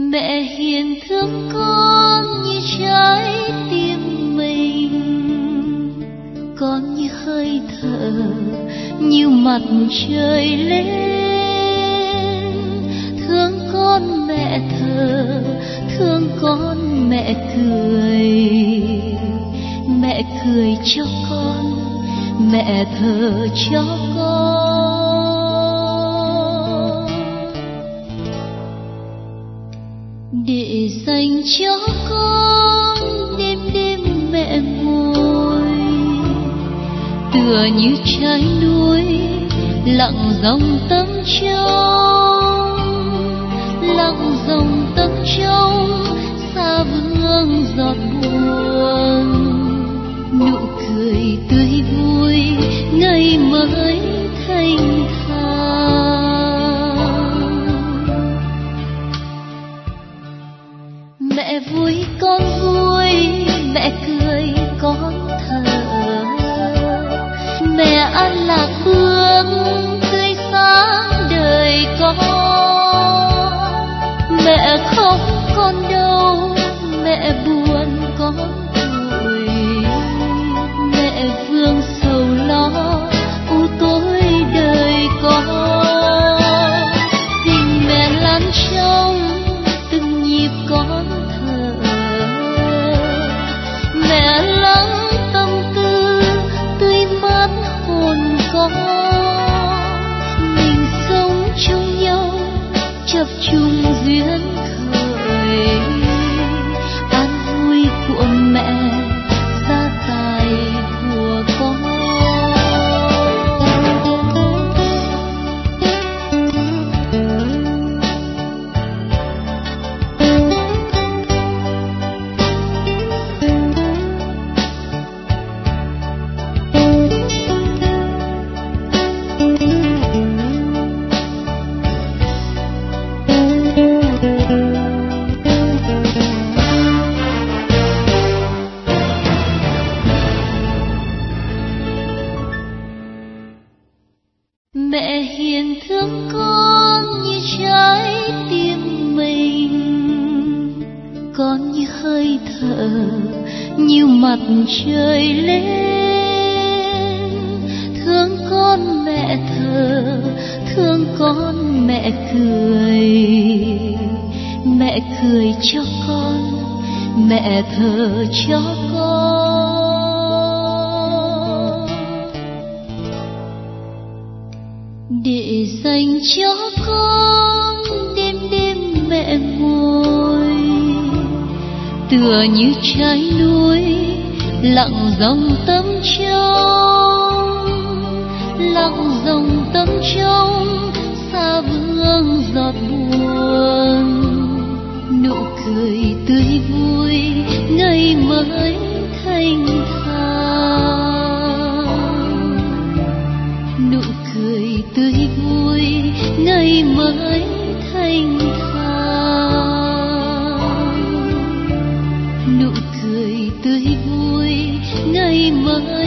Mẹ hiền thương con như trái tim mình, con như hơi thở, như mặt trời lên. Thương con mẹ thờ, thương con mẹ cười cho con, mẹ thờ cho con, để dành cho con đêm đêm mẹ ngồi, tựa như trái núi lặng dòng tâm trong xa vương giọt buồn. Nụ cười tươi vui ngày mới thanh thang. Mẹ vui con vui, mẹ cười con thở, mẹ an lạc hương tươi sáng đời con. Mẹ khóc con đau, mẹ buồn con vui, mẹ vương sầu lo u tối đời con. Tình mẹ lan trong từng nhịp con thở, mẹ lắng tâm tư tươi mát hồn con. Mình sống chung nhau chập chung duyên khởi, an vui của mẹ gia tài của con. Mẹ hiền thương con như trái tim mình, con như hơi thở, như mặt trời lên. Thương con mẹ thờ, thương con mẹ cười cho con, mẹ thờ cho con, để dành cho con đêm đêm mẹ ngồi, tựa như trái núi lặng dòng tâm trong xa vương giọt buồn. Nụ cười tươi vui ngày mới thanh thang, nụ cười tươi vui ngày mới thanh thang, nụ cười tươi vui ngày mới